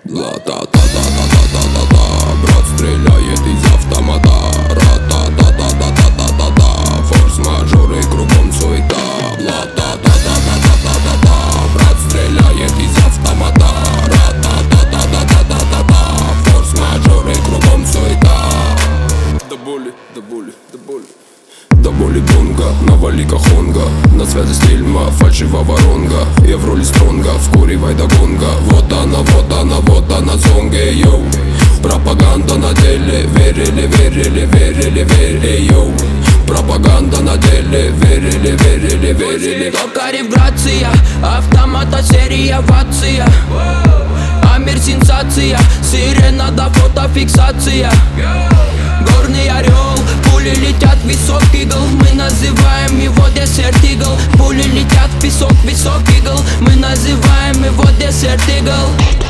Ла-та-та-та-та-та-та-та-та. Брат стреляет из автомата. Ра-та-та-та-та-та-та-та. Форс-мажоры, кругом суета. Ла-та-та-та-та-та-та-та-та. Брат стреляет из автомата. Ра-та-та-та-та-та-та-та. Форс-мажоры, кругом суета. До боли, до боли, до боли. До боли бонга, навали кахонга. На связи стрельма, фальшива воронга. Я в роли стронга, вкуривай до гонга. Вот она, вот она, вот она, зонге, йоу. Пропаганда на деле, верили, верили, верили, верили, йоу. Пропаганда на деле, верили, верили, верили. Токарев грация, автомата серия вация. Амир сенсация, сирена до фотофиксация. Горный орел, пули летят в висок игл. Мы называем его Desert Eagle. Пули летят в песок, висок игл. Мы называем его Desert Eagle.